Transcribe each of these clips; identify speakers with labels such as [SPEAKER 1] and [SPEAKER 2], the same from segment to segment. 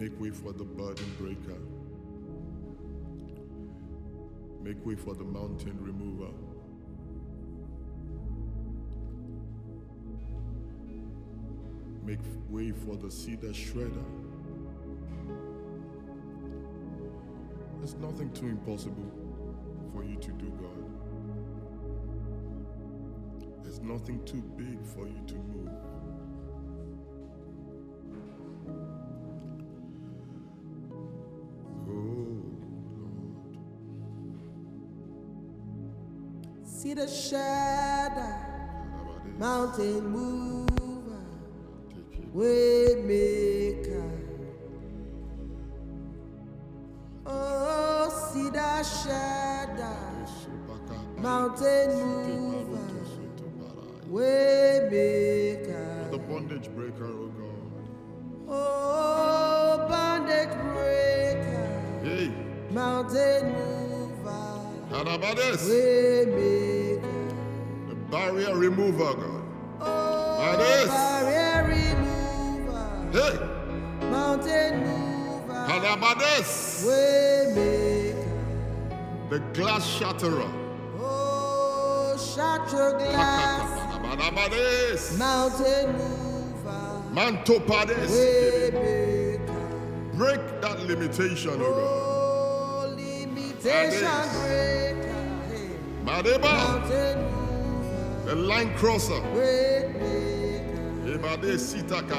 [SPEAKER 1] Make way for the burden breaker. Make way for the mountain remover. Make way for the cedar shredder. There's nothing too impossible for you to do, God. There's nothing too big for you to move.
[SPEAKER 2] See the shadow, mountain mover, way maker. Oh, see the shadow, mountain mover, way maker.
[SPEAKER 1] The bondage breaker, oh God.
[SPEAKER 2] Oh, bondage breaker,
[SPEAKER 1] Hey.
[SPEAKER 2] mountain mover.
[SPEAKER 1] Karabades.
[SPEAKER 2] The
[SPEAKER 1] barrier remover, God.
[SPEAKER 2] Barrier remover.
[SPEAKER 1] Hey.
[SPEAKER 2] Mountain mover.
[SPEAKER 1] Karabades.
[SPEAKER 2] Waymaker.
[SPEAKER 1] The glass shatterer.
[SPEAKER 2] Oh, shatter glass.
[SPEAKER 1] Karabades.
[SPEAKER 2] Mountain mover.
[SPEAKER 1] Mantopades.
[SPEAKER 2] Waymaker.
[SPEAKER 1] Break that limitation, oh God.
[SPEAKER 2] Limitation breaker.
[SPEAKER 1] Madeba.
[SPEAKER 2] Mountain mover.
[SPEAKER 1] The line crosser.
[SPEAKER 2] Waymaker.
[SPEAKER 1] Ebade sitaka.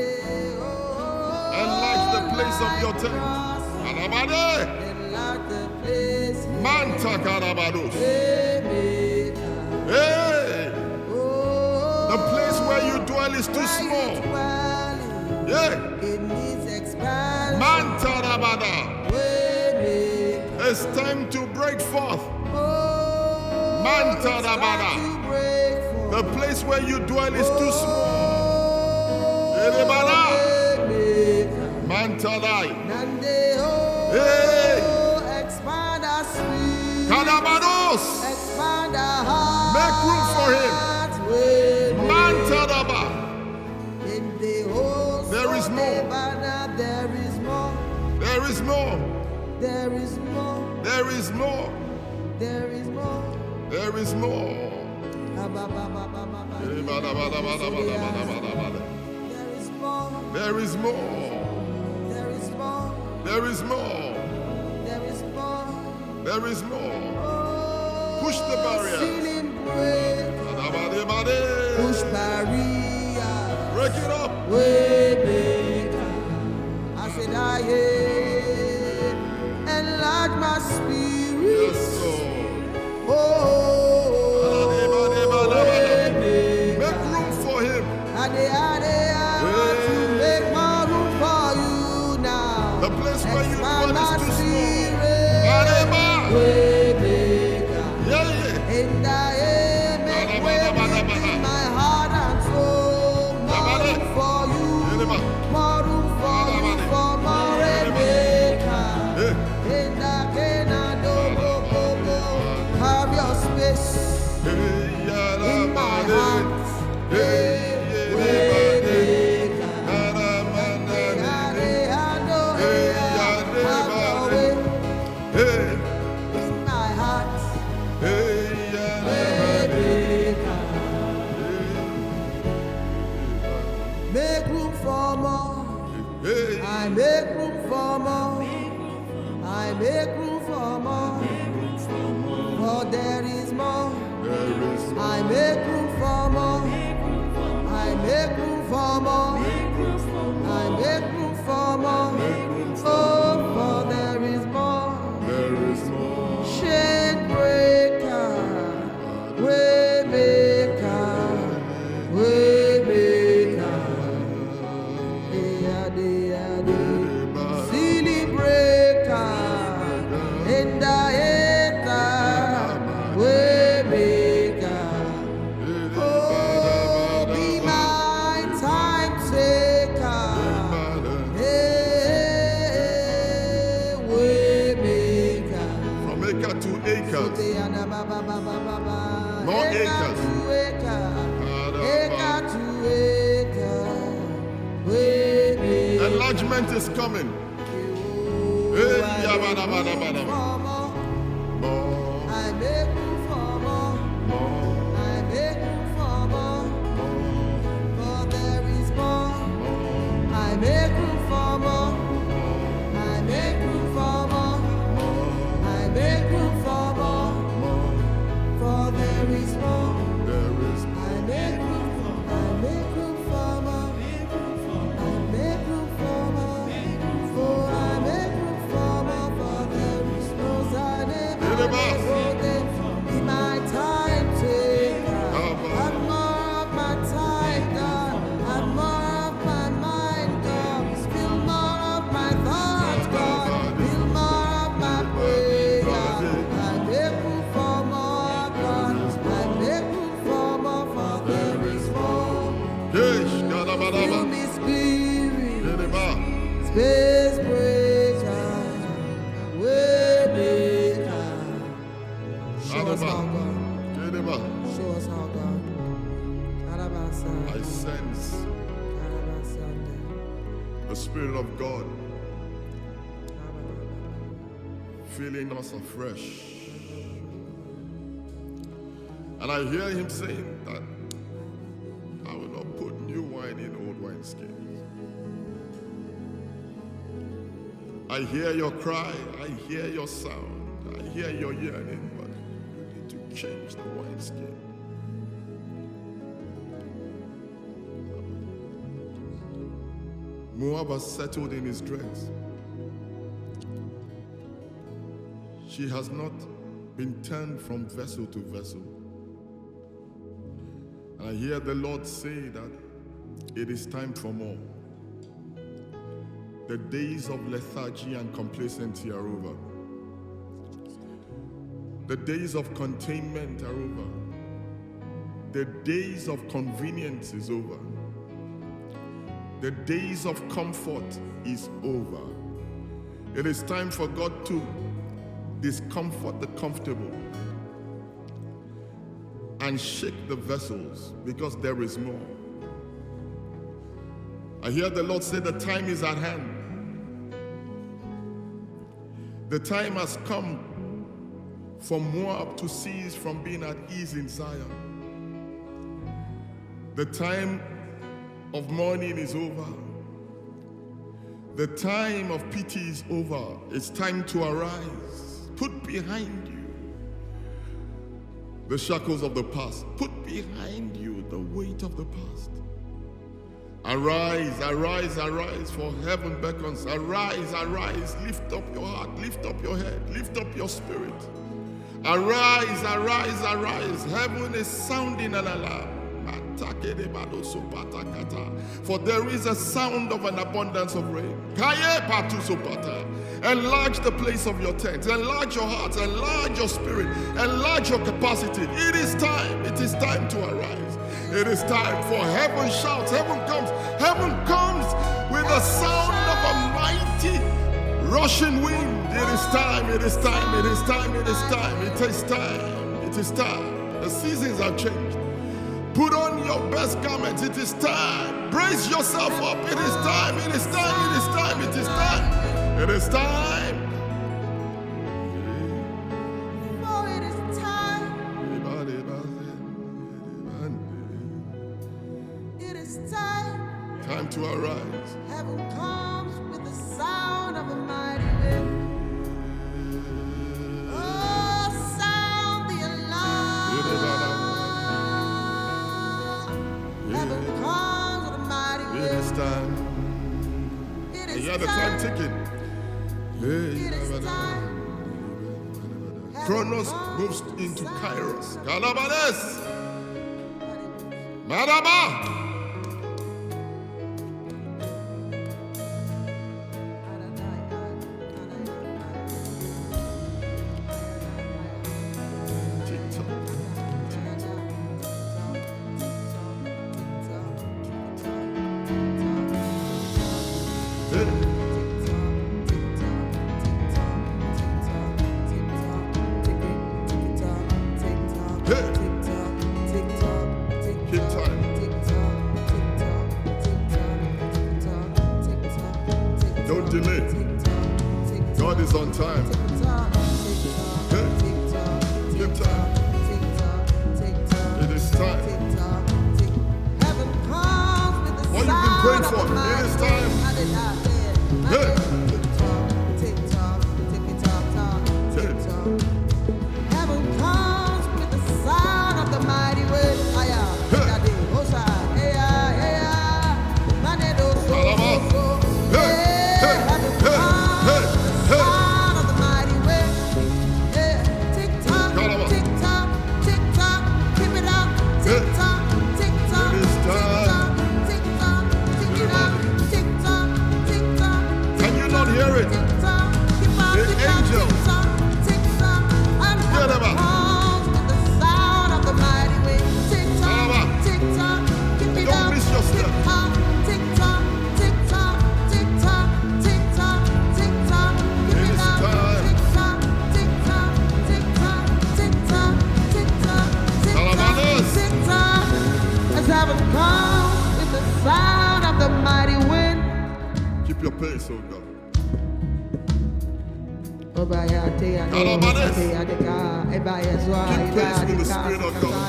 [SPEAKER 1] Enlarge the place of your tent. Karabade.
[SPEAKER 2] Enlarge the place.
[SPEAKER 1] Manta karabados.
[SPEAKER 2] Waymaker.
[SPEAKER 1] Hey. The place where you dwell is too small. Yeah.
[SPEAKER 2] It needs expansion.
[SPEAKER 1] Manta rabada.
[SPEAKER 2] Waymaker.
[SPEAKER 1] It's time to break forth.
[SPEAKER 2] Oh,
[SPEAKER 1] Manta
[SPEAKER 2] it's
[SPEAKER 1] rabada.
[SPEAKER 2] time to break forth.
[SPEAKER 1] The place where you dwell is too small. Erebada.
[SPEAKER 2] Waymaker.
[SPEAKER 1] Manta dai.
[SPEAKER 2] Nande, oh,
[SPEAKER 1] Hey.
[SPEAKER 2] expand our spirit.
[SPEAKER 1] Kadabados.
[SPEAKER 2] Expand our heart.
[SPEAKER 1] Make room for him. Manta raba.
[SPEAKER 2] In the host
[SPEAKER 1] There is
[SPEAKER 2] of
[SPEAKER 1] more.
[SPEAKER 2] Lebanon, there is more.
[SPEAKER 1] There is more.
[SPEAKER 2] There is more.
[SPEAKER 1] There is more.
[SPEAKER 2] There is more.
[SPEAKER 1] There is more.
[SPEAKER 2] There is more.
[SPEAKER 1] There is more.
[SPEAKER 2] There is more.
[SPEAKER 1] There is more.
[SPEAKER 2] There is more.
[SPEAKER 1] There is more.
[SPEAKER 2] Oh,
[SPEAKER 1] Push the barrier.
[SPEAKER 2] ceiling break. Push barrier.
[SPEAKER 1] Break it up.
[SPEAKER 2] Waymaker. I said I enlarge my spirit.
[SPEAKER 1] Yes, Lord.
[SPEAKER 2] Oh, waymaker.
[SPEAKER 1] Make room for him.
[SPEAKER 2] To make more room for you now.
[SPEAKER 1] The place where you
[SPEAKER 2] Expand
[SPEAKER 1] dwell
[SPEAKER 2] my
[SPEAKER 1] is too small.
[SPEAKER 2] spirit.
[SPEAKER 1] Areba.
[SPEAKER 2] Waymaker.
[SPEAKER 1] Yeah, yeah.
[SPEAKER 2] And I make way in my heart and soul. More room for you. More room for you. For more waymaker. And I cannot go. Have your space in my heart. Make room for more. I make room for more. I make room for more. For there is more. I make room for more. I make room for more. I make room for more. Oh, for there is more. Chain breaker, way maker, way maker. Silly breaker, in the way maker. Oh, be my time taker. Hey, way maker.
[SPEAKER 1] From acre to acres.
[SPEAKER 2] More
[SPEAKER 1] acres.
[SPEAKER 2] Acre to acre. Way maker.
[SPEAKER 1] enlargement is coming. Hey, yabada, bada, bada. More.
[SPEAKER 2] I make room for more.
[SPEAKER 1] More.
[SPEAKER 2] I make room for more. For there is more. I make room for more. I make room for more. I make room for more. For there is more.
[SPEAKER 1] There is
[SPEAKER 2] I make room for more. I make room for more. I make room for more. For I make room for more. For there is no sign. Be my time taker. I'm more of my time, God. I'm more of my mind, God. Spill more of my thoughts, God. Spill more of my prayer. I make room for more, God. I make room for more, for there is more.
[SPEAKER 1] Yes,
[SPEAKER 2] Fill me, Spirit,
[SPEAKER 1] Yedeba.
[SPEAKER 2] space breaker, way maker. Show us how, God.
[SPEAKER 1] Yedeba.
[SPEAKER 2] Show us how, God.
[SPEAKER 1] I sense the Spirit of God filling us afresh. And I hear him saying that I will not put new wine in old wineskins. I hear your cry, I hear your sound, I hear your yearning, but you need to change the wineskin. Moab has settled in his dregs. She has not been turned from vessel to vessel. And I hear the Lord say that it is time for more. The days of lethargy and complacency are over. The days of containment are over. The days of convenience is over. The days of comfort is over. It is time for God to discomfort the comfortable and shake the vessels, because there is more. I hear the Lord say the time is at hand. The time has come for Moab to cease from being at ease in Zion. The time of mourning is over. The time of pity is over. It's time to arise. Put behind you the shackles of the past. Put behind you the weight of the past. Arise, arise, arise, for heaven beckons. Arise, arise, lift up your heart, lift up your head, lift up your spirit. Arise, arise, arise. Heaven is sounding an alarm. For there is a sound of an abundance of rain. Enlarge the place of your tent, enlarge your heart, enlarge your spirit, enlarge your capacity. It is time to arise. It is time for heaven shouts, heaven comes with the sound of a mighty rushing wind. It is time, it is time, it is time, it is time, it is time, it is time. The seasons have changed. Put on your best garments, it is time. Brace yourself up, it is time, it is time, it is time, it is time, it is time.
[SPEAKER 2] Oh, it is time. It is time.
[SPEAKER 1] Time to arise.
[SPEAKER 2] Heaven comes with the sound of a mighty wind. Oh, sound the alarm. Heaven comes with a mighty wind.
[SPEAKER 1] It is time.
[SPEAKER 2] It
[SPEAKER 1] And
[SPEAKER 2] is
[SPEAKER 1] you have the time ticking.
[SPEAKER 2] It is time.
[SPEAKER 1] Chronos moves into Kairos. Kalabades. Maraba. delay. God is on time. Give time. It is time. What you've been praying for, it is time. Hey.
[SPEAKER 2] Heaven comes with the sound of the mighty wind.
[SPEAKER 1] Keep your pace, oh God.
[SPEAKER 2] Keep
[SPEAKER 1] pace with the Spirit of God.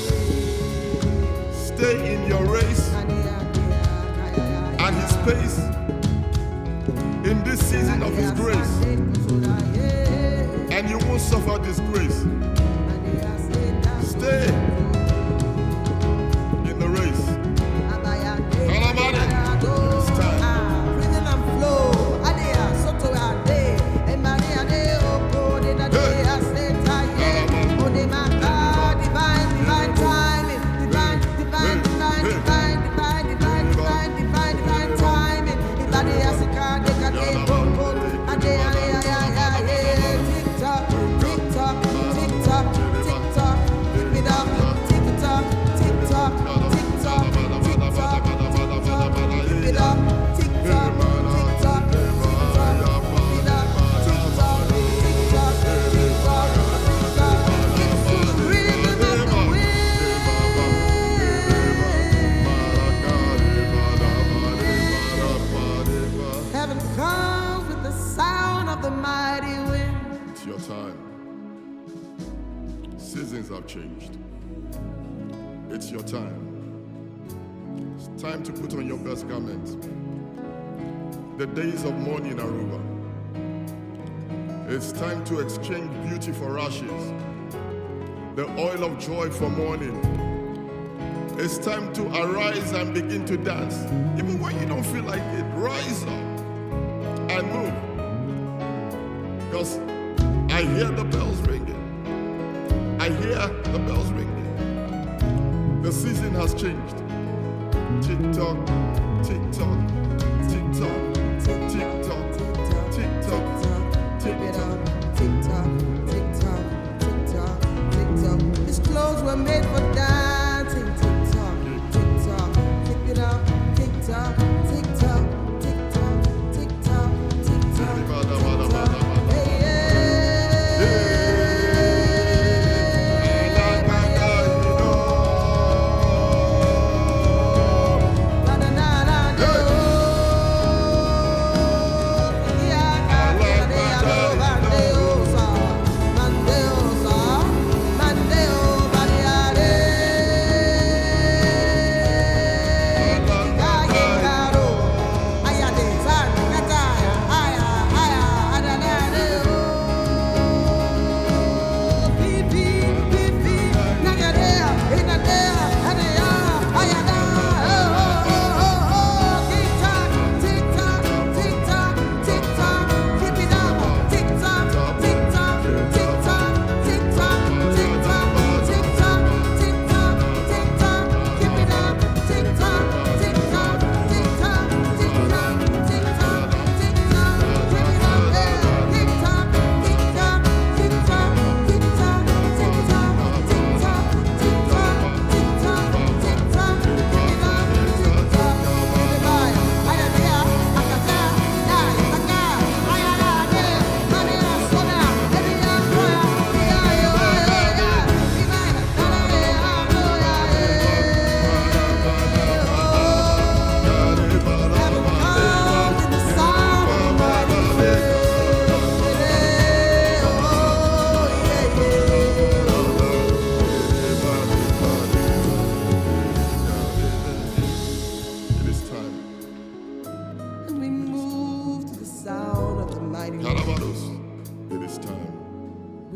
[SPEAKER 1] Stay in your race and His pace in this season of His grace, and you won't suffer disgrace. Stay in the race. It's time. Your time. Seasons have changed. It's your time. It's time to put on your best garment. The days of mourning are over. It's time to exchange beauty for ashes, the oil of joy for mourning. It's time to arise and begin to dance. Even when you don't feel like it, rise up and move. Because I hear the bells ringing. I hear the bells ringing. The season has changed. Tick tock, tick tock, tick tock, tick tock, tick tock, tick tock,
[SPEAKER 2] tick tock, tick tock, tick tock, tick tock. His clothes were made for dancing. Tick tock, tick tock, tick it up, tick tock, tick tock, tick tock, tick tock, tick tock.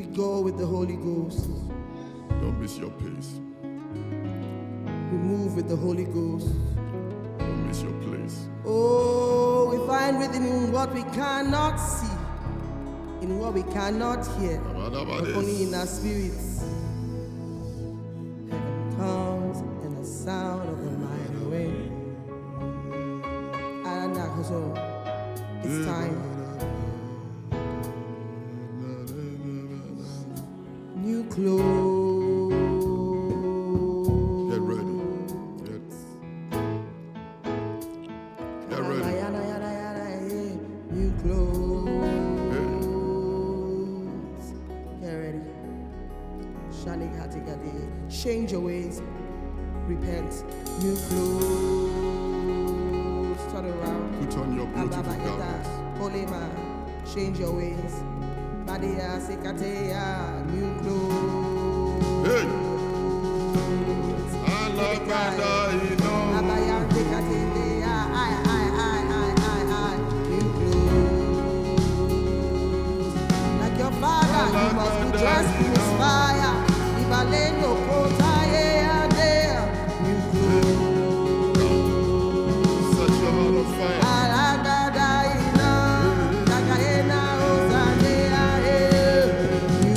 [SPEAKER 2] go with the Holy Ghost.
[SPEAKER 1] Don't miss your pace.
[SPEAKER 2] We move with the Holy Ghost.
[SPEAKER 1] Don't miss your place.
[SPEAKER 2] Oh, we find rhythm in what we cannot see, in what we cannot hear, but only in our spirits. Heaven comes in the sound of the mighty wind. And so it's time. New clothes.
[SPEAKER 1] Get ready. Get ready.
[SPEAKER 2] New clothes. Get ready. Shanik Hatigade. Change your ways. Repent. New clothes. Turn around.
[SPEAKER 1] Put on your beautiful garments.
[SPEAKER 2] Holy man. Change your ways. Badia Sekateya. New clothes.
[SPEAKER 1] Hey! Alabada, you know.
[SPEAKER 2] Abaya Sekateya. New clothes. Like your father, you must be dressed in his fire. Ibaleno Kotaye Adea. New clothes.
[SPEAKER 1] Set your heart on fire.
[SPEAKER 2] Alagadaina. Takaena Ozanea. New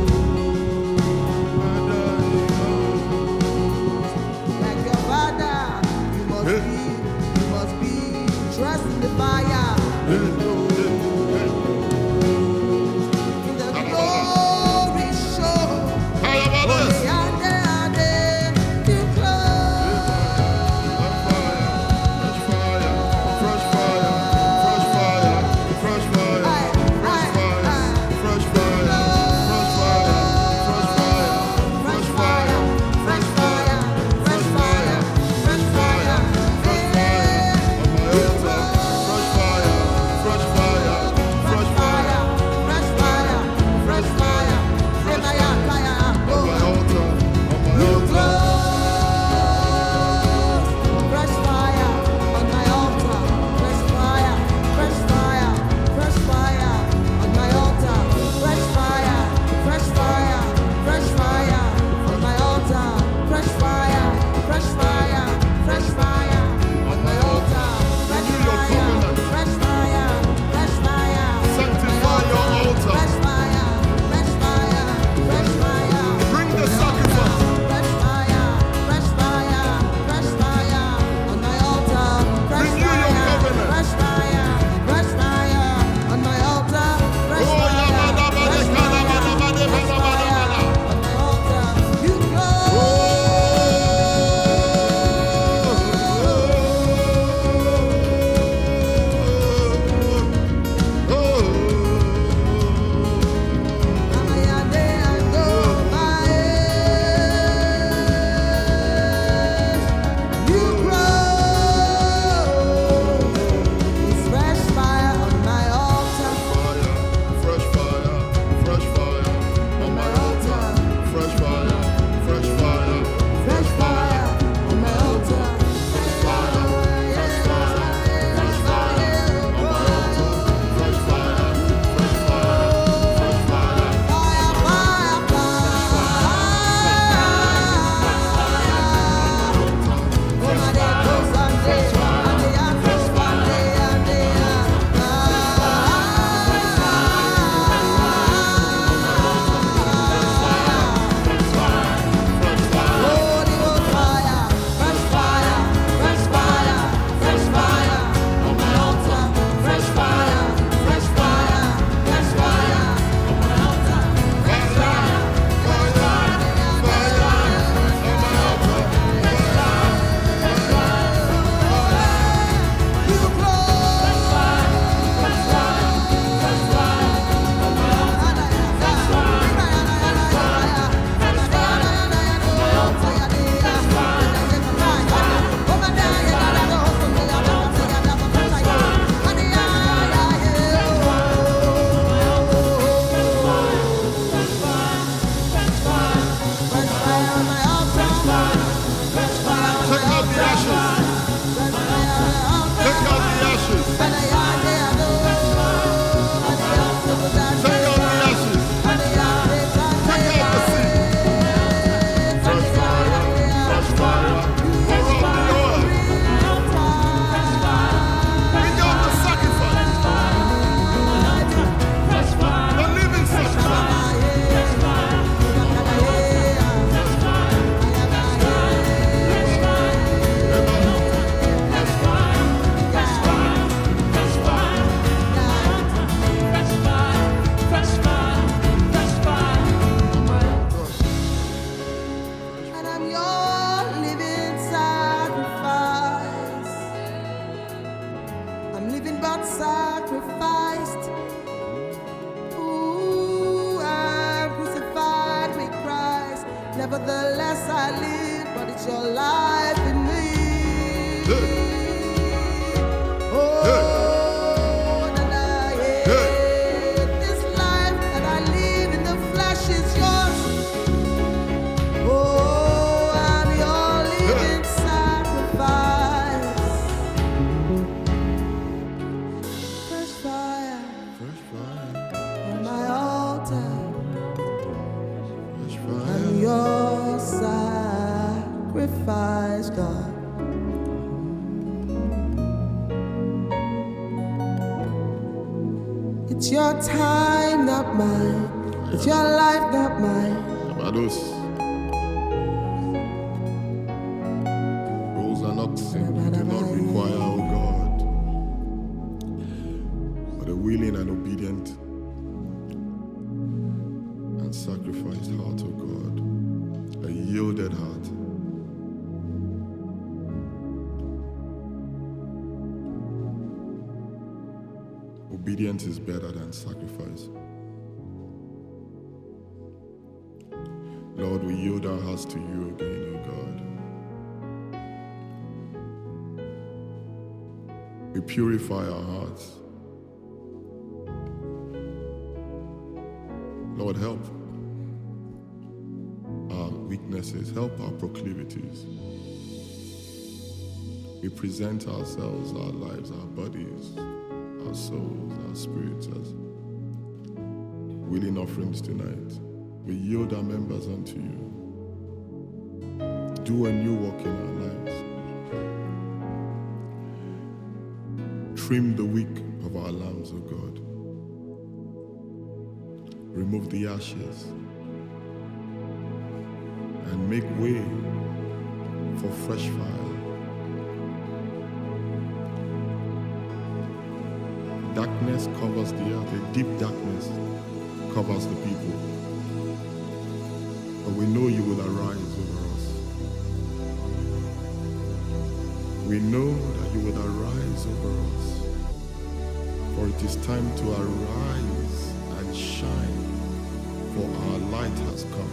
[SPEAKER 2] clothes. Like your father, you must be dressed in the fire. In the glory show.
[SPEAKER 1] Alabadas.
[SPEAKER 2] New clothes.
[SPEAKER 1] Fresh fire. Fresh fire. Fresh fire. Fresh fire. Fresh fire. Fresh fire. Fresh fire. Fresh fire. Fresh fire. Fresh fire. Fresh fire. Fresh fire. Fresh fire. On my altar. Fresh fire. Fresh
[SPEAKER 2] Nevertheless I live, but it's your life in me. This life that I live in the flesh is yours. Oh, I'm your living sacrifice. Fresh fire on my altar. I'm your sacrifice, God. It's your time, not mine. It's your life, not mine.
[SPEAKER 1] Abados. Rules are not simple, do not require, oh God, but a willing and obedient and sacrificed heart, oh God, a yielded heart. Obedience is better than sacrifice. Lord, we yield our hearts to you again, oh God. We purify our hearts. Lord, help our weaknesses, help our proclivities. We present ourselves, our lives, our bodies, our souls, our spirits as willing offerings tonight. We yield our members unto you. Do a new work in our lives. Trim the wick of our lambs, O God. Remove the ashes and make way for fresh fire. Darkness covers the earth, a deep darkness covers the people. But we know you will arise over us. We know that you will arise over us. For it is time to arise and shine, for our light has come.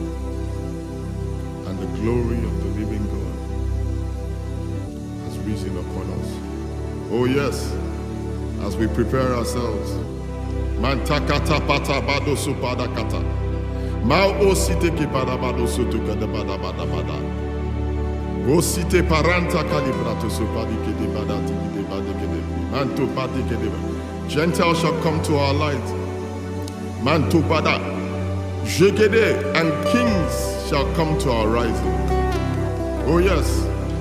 [SPEAKER 1] And the glory of the living God has risen upon us. Oh yes. As we prepare ourselves, mantakata pata bado supada kata, mau osite ki pada bado sutu kada bada bada bada, osite paranta kalibrato supadi kede bada tiki bada kede, manto padi kede. Gentiles shall come to our light, manto bada, jekede, and kings shall come to our rising. Oh yes,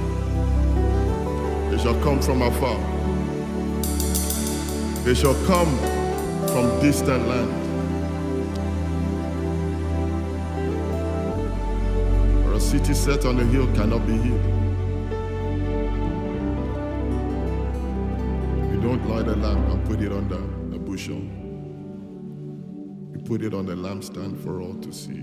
[SPEAKER 1] they shall come from afar. They shall come from distant land. For a city set on a hill cannot be hid. You don't light a lamp and put it under a bushel. You put it on a lampstand for all to see.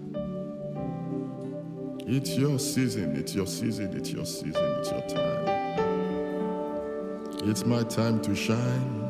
[SPEAKER 1] It's your season, it's your season, it's your season, it's your time. It's my time to shine.